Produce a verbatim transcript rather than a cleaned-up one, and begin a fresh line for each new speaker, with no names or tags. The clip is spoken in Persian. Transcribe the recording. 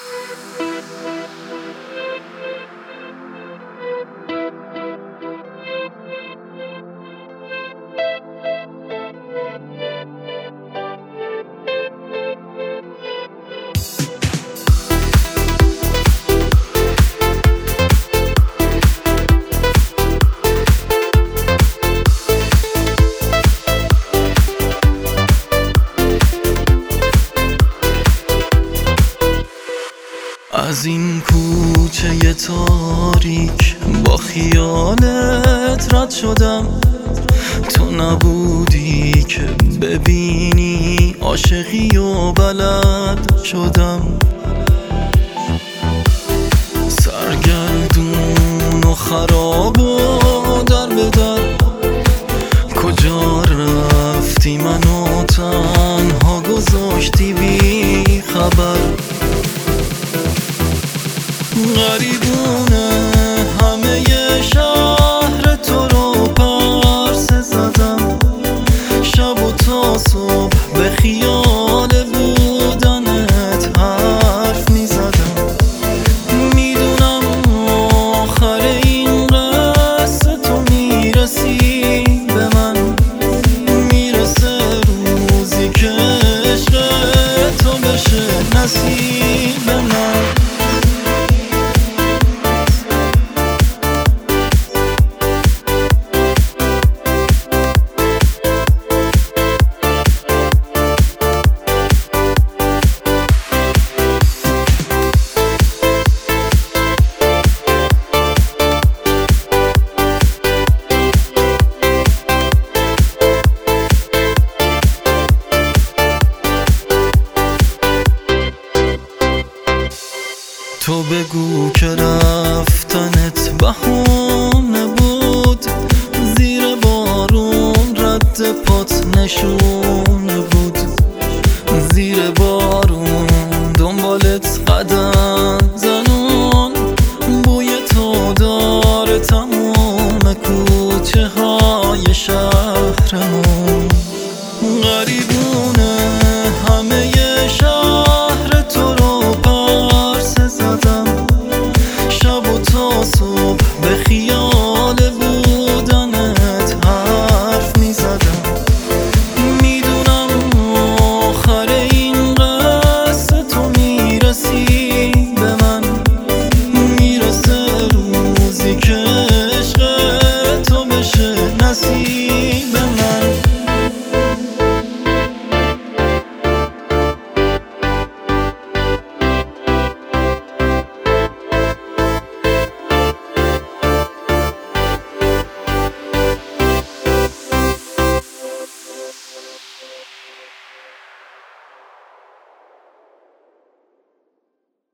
از این کوچه تاریک با خیالت رد شدم، تو نبودی که ببینی عاشقی و بلد شدم. سرگردون و خراب و در به در، کجا رفتی منو تنها گذاشتی بی خبر. غریبونه همه شهر تو رو پرسه زدم، شب و تا صبح به خیال بودنت حرف می زدم. میدونم آخر این قصه تو میرسی به من، میرسه روزی که عشق تو بشه نصیب من. تو بگو که رفتنت بهونه بود، زیر بارون رد پات نشونه بود، زیر بارون